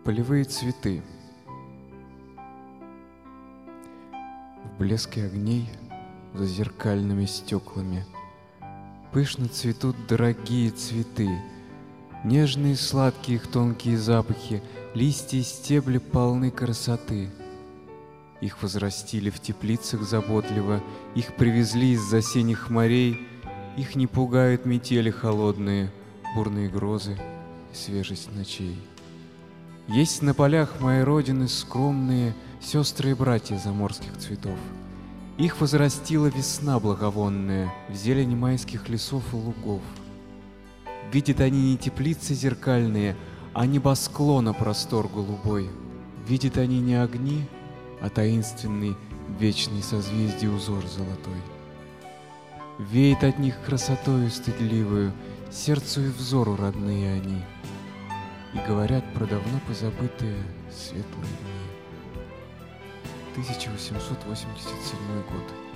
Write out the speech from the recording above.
Полевые цветы. В блеске огней за зеркальными стеклами пышно цветут дорогие цветы. Нежные сладкие их тонкие запахи, листья и стебли полны красоты. Их возрастили в теплицах заботливо, их привезли из осенних морей. Их не пугают метели холодные, бурные грозы и свежесть ночей. Есть на полях моей родины скромные сестры и братья заморских цветов. Их возрастила весна благовонная в зелени майских лесов и лугов. Видят они не теплицы зеркальные, а небосклона простор голубой. Видят они не огни, а таинственный вечный созвездий узор золотой. Веет от них красотою стыдливую, сердцу и взору родные они, и говорят про давно позабытые светлые дни. 1887 год.